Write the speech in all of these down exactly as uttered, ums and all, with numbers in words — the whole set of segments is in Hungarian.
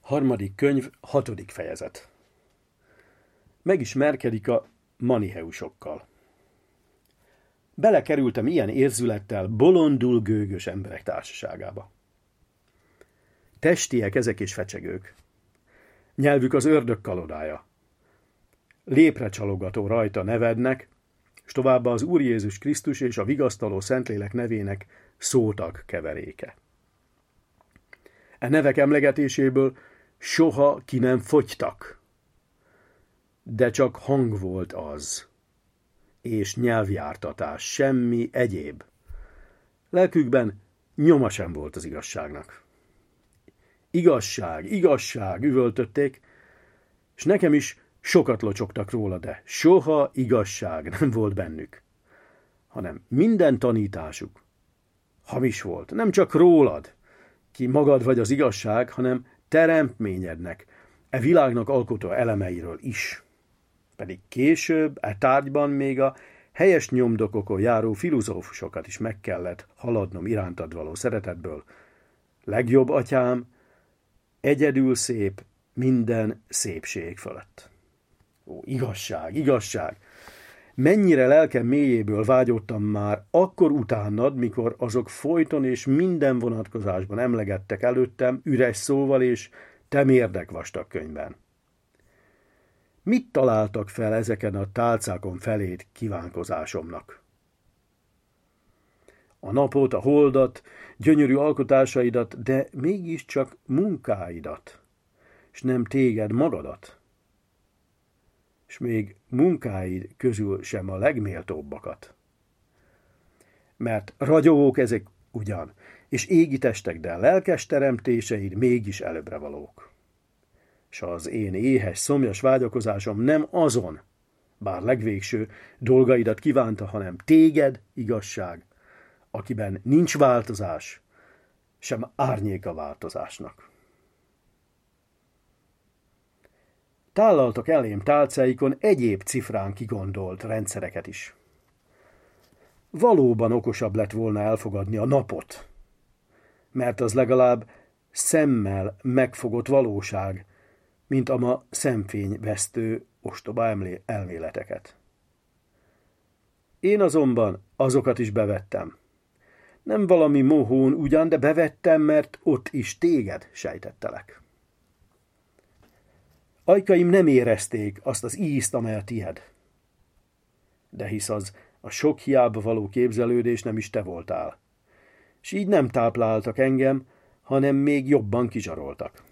Harmadik könyv, hatodik fejezet. Megismerkedik a maniheusokkal. Belekerültem ilyen érzülettel bolondul gőgös emberek társaságába. Testiek ezek és fecsegők. Nyelvük az ördög kalodája. Lépre csalogató rajta nevednek, s továbbá az Úr Jézus Krisztus és a vigasztaló Szentlélek nevének szótag keveréke. E nevek emlegetéséből soha ki nem fogytak, de csak hang volt az, és nyelvjártatás, semmi egyéb. Lelkükben nyoma sem volt az igazságnak. Igazság, igazság, üvöltötték, és nekem is sokat locsogtak róla, de soha igazság nem volt bennük, hanem minden tanításuk hamis volt, nem csak rólad, ki magad vagy az igazság, hanem teremtményednek, e világnak alkotó elemeiről is. Pedig később, e tárgyban még a helyes nyomdokokon járó filozófusokat is meg kellett haladnom irántad való szeretetből. Legjobb atyám, egyedül szép minden szépség fölött. Ó, igazság, igazság! Mennyire lelkem mélyéből vágyottam már akkor utánad, mikor azok folyton és minden vonatkozásban emlegettek előttem üres szóval és temérdek vastag könyvben. Mit találtak fel ezeken a tálcákon felét kívánkozásomnak? A napot, a holdat, gyönyörű alkotásaidat, de mégiscsak munkáidat, s nem téged magadat. És még munkáid közül sem a legméltóbbakat. Mert ragyogók ezek ugyan, és égi testek, de lelkes teremtéseid mégis előbbre valók. S az én éhes, szomjas vágyakozásom nem azon, bár legvégső dolgaidat kívánta, hanem téged, igazság, akiben nincs változás, sem árnyéka változásnak. Tálaltak elém tálcáikon egyéb cifrán kigondolt rendszereket is. Valóban okosabb lett volna elfogadni a napot, mert az legalább szemmel megfogott valóság, mint a ma szemfényvesztő ostoba elméleteket. Én azonban azokat is bevettem. Nem valami mohón ugyan, de bevettem, mert ott is téged sejtettelek. Ajkaim nem érezték azt az ízt, amely a tied. De hisz az a sok hiába való képzelődés nem is te voltál. S így nem tápláltak engem, hanem még jobban kizsaroltak.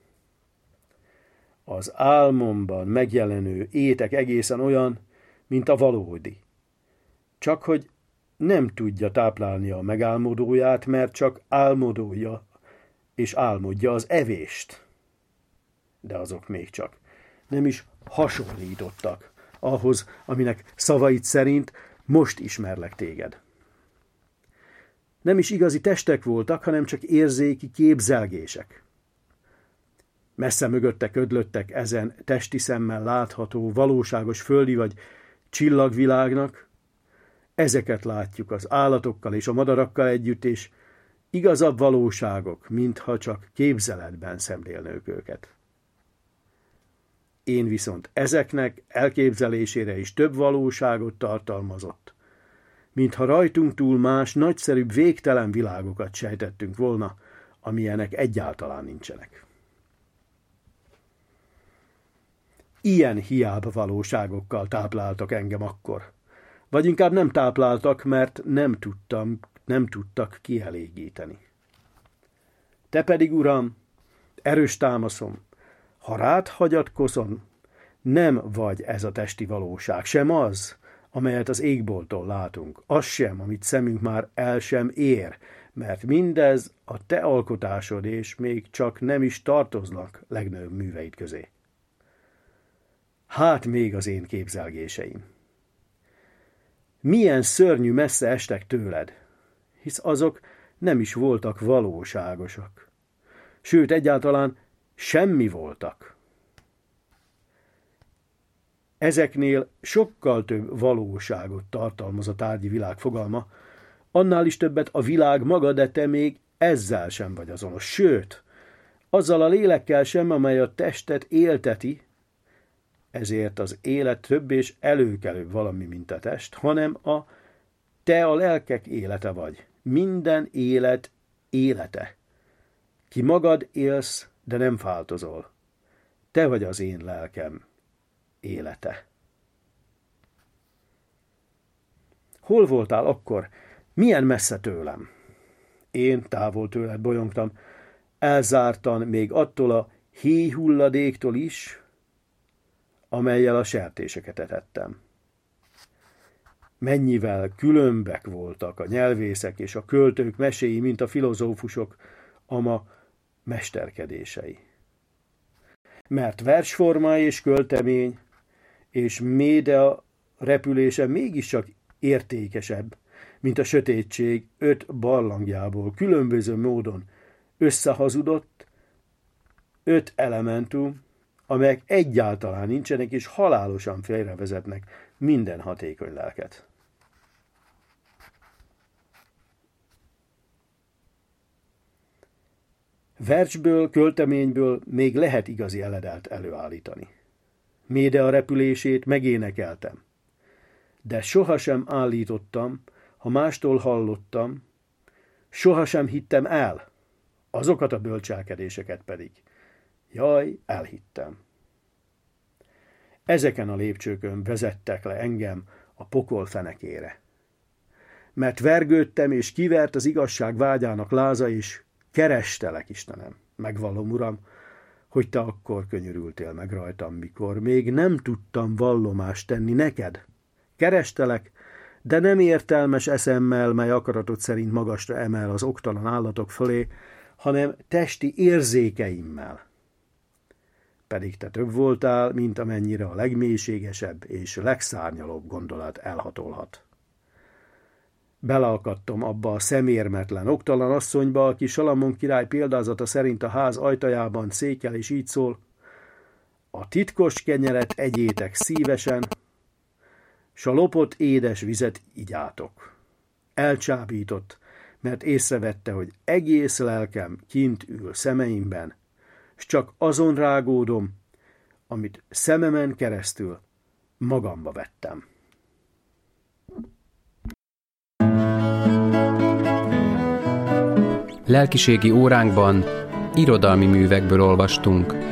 Az álmomban megjelenő étek egészen olyan, mint a valódi. Csak hogy nem tudja táplálni a megálmodóját, mert csak álmodója és álmodja az evést. De azok még csak nem is hasonlítottak ahhoz, aminek szavaid szerint most ismerlek téged. Nem is igazi testek voltak, hanem csak érzéki képzelgések. Messze mögötte ködlöttek ezen testi szemmel látható, valóságos földi vagy csillagvilágnak. Ezeket látjuk az állatokkal és a madarakkal együtt, és igazabb valóságok, mintha csak képzeletben szemlélnők őket. Én viszont ezeknek elképzelésére is több valóságot tartalmazott, mintha rajtunk túl más, nagyszerűbb, végtelen világokat sejtettünk volna, amilyenek egyáltalán nincsenek. Ilyen hiába valóságokkal tápláltak engem akkor, vagy inkább nem tápláltak, mert nem tudtam, nem tudtak kielégíteni. Te pedig, Uram, erős támaszom, ha rád hagyatkozom, nem vagy ez a testi valóság, sem az, amelyet az égbolttól látunk, az sem, amit szemünk már el sem ér, mert mindez a te alkotásod, és még csak nem is tartoznak legnagyobb műveid közé. Hát még az én képzelgéseim. Milyen szörnyű messze estek tőled, hisz azok nem is voltak valóságosak. Sőt, egyáltalán semmi voltak. Ezeknél sokkal több valóságot tartalmaz a tárgyi világ fogalma, annál is többet a világ maga, de te még ezzel sem vagy azonos. Sőt, azzal a lélekkel sem, amely a testet élteti, ezért az élet több és előkelőbb valami, mint a test, hanem a te a lelkek élete vagy. Minden élet élete. Ki magad élsz, de nem változol. Te vagy az én lelkem élete. Hol voltál akkor? Milyen messze tőlem? Én távol tőled bolyongtam, elzártan még attól a héjhulladéktól is, amellyel a sertéseket etettem. Mennyivel különbek voltak a nyelvészek és a költők meséi, mint a filozófusok ama mesterkedései. Mert versforma és költemény és média repülése mégiscsak értékesebb, mint a sötétség öt barlangjából különböző módon összehazudott öt elementum, amelyek egyáltalán nincsenek és halálosan félrevezetnek minden hatékony lelket. Versből, költeményből még lehet igazi eledelt előállítani. Médea repülését megénekeltem, de sohasem állítottam, ha mástól hallottam, sohasem hittem el, azokat a bölcselkedéseket pedig. Jaj, elhittem. Ezeken a lépcsőkön vezettek le engem a pokol fenekére. Mert vergődtem, és kivert az igazság vágyának láza, és kerestelek, Istenem, megvallom, Uram, hogy te akkor könyörültél meg rajtam, mikor még nem tudtam vallomást tenni neked. Kerestelek, de nem értelmes eszemmel, mely akaratod szerint magasra emel az oktalan állatok fölé, hanem testi érzékeimmel. Pedig te több voltál, mint amennyire a legmélységesebb és legszárnyalóbb gondolat elhatolhat. Beleakadtam abba a szemérmetlen, oktalan asszonyba, aki Salamon király példázata szerint a ház ajtajában székel, és így szól: a titkos kenyeret egyétek szívesen, s a lopott édes vizet igyátok. Elcsábított, mert észrevette, hogy egész lelkem kint ül szemeimben, s csak azon rágódom, amit szememen keresztül magamba vettem. Lelkiségi óránkban irodalmi művekből olvastunk.